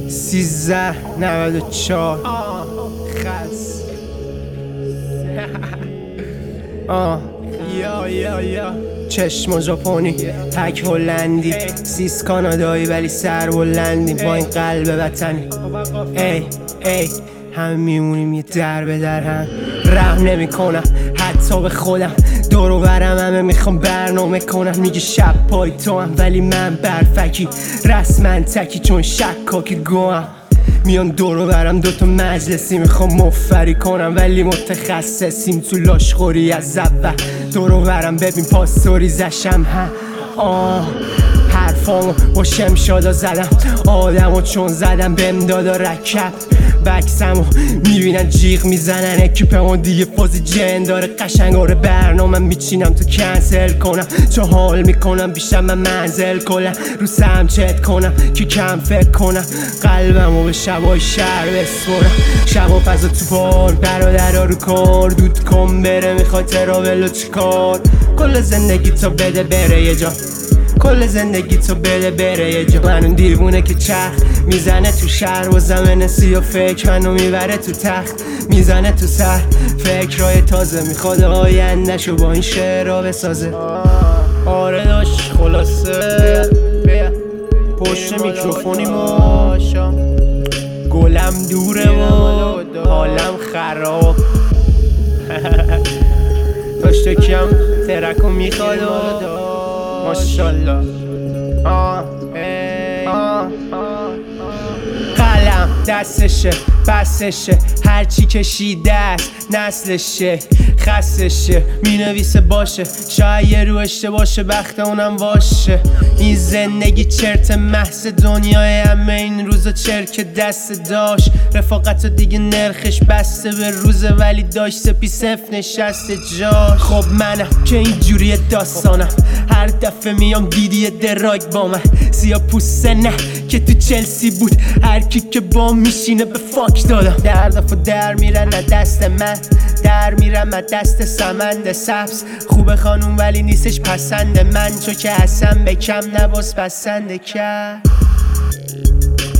1394 خس یا چشم ژاپنی تک هلندی سیس کانادایی ولی سر بلندی با این قلب وطنی ای هم میمونیم یه در به در هم رحم نمی کنم حتی به خودم دور و برم همه میخوام برنامه کنم میگه شب پای تو هم ولی من برفکی رسما تکی چون شکاکی گوهم میان دور و برم دوتا مجلسی میخوام مفری کنم ولی متخصصیم تو لاشخوری از اول دور و برم ببین پاسوری زشم حرفامو با شمشادا زدم آدمو چون زدم بهم دادا رکب بکسمو میبینن جیغ میزنن اکیپمو دیگه فازی جن داره قشنگاره برنامه میچینم تو کنسل کنم چون حال میکنم بیشتر من منزل کنم رو سم چت کنم که کم فکر کنم قلبمو به شبای شهر بسپرم شبا فضا تو بار برادرها رو کار دود کن بره میخوای تراولو چیکار کل زندگی تو بده بره یه جا کل زندگی تو بده بره یه جا من اون دیوونه که چرخ میزنه تو شهر و زمن سیاه فکر منو میبره تو تخت میزنه تو سر فکرهای تازه میخواد آیندهشو با این شعرها بسازه آره داشت خلاصه پشت میکروفونی ما گلم دوره و حالم خراب داشت کم ترکو میخواد ماشالله قلم دستشه بسشه هرچی کشیده است نسلشه خستشه مینویسه باشه شاید یه رو اشتباشه بخت اونم واشه این زندگی چرت محض دنیای همه این روزا چرک دست داشت رفاقت و دیگه نرخش بسته به روزه ولی داشت سپی صف نشسته جاش خب منم که اینجوری داستانم هر دفعه میام دیدی دراگ با من سیاه پوسته نه که تو چلسی بود هر کی که با میشینه به فاک دادم در دفعه در میرن از دست من در میرم از دست سمند سبز خوبه خانوم ولی نیستش پسند من چون که اصلا به کم نباس پسند کرد